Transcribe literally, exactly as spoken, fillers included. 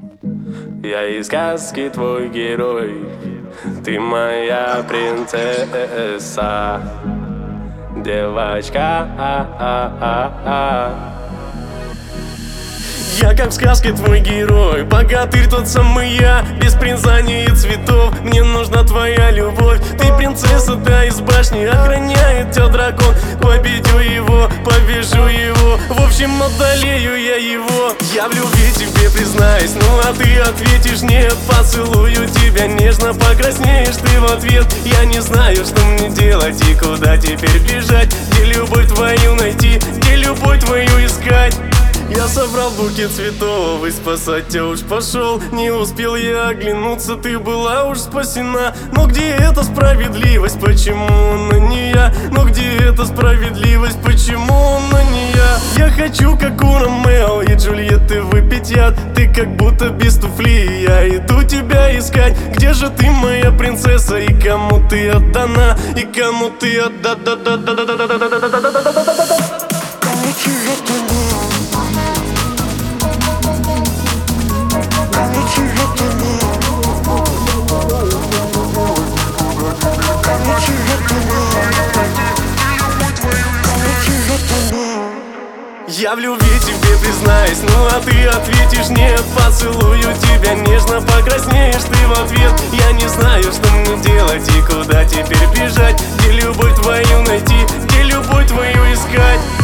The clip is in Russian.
Я из сказки твой герой, ты моя принцесса, девочка. Я как в сказке твой герой, богатырь тот самый я, без признаний и цветов. Мне нужна твоя любовь. Ты принцесса, да, из башни, охраняет тебя дракон. Победю его, повяжу его, в общем, одолею я его. Я в любви тебе признаюсь, ну а ты ответишь нет. Поцелую тебя нежно, покраснеешь ты в ответ. Я не знаю, что мне делать и куда теперь бежать. Где любовь твою найти, где любовь твою искать? Я собрал букет цветов и спасать тебя уж пошел. Не успел я оглянуться, ты была уж спасена. Но где эта справедливость, почему она не я? Но где эта справедливость, почему она не я? Я хочу, как у Ромео и Джульетты, выпить яд. Ты как будто без туфли, я иду тебя искать. Где же ты, моя принцесса, и кому ты отдана? И кому ты отдана? Я в любви тебе признаюсь, ну а ты ответишь нет. Поцелую тебя нежно, покраснеешь ты в ответ. Я не знаю, что мне делать и куда теперь бежать. Где любовь твою найти, где любовь твою искать?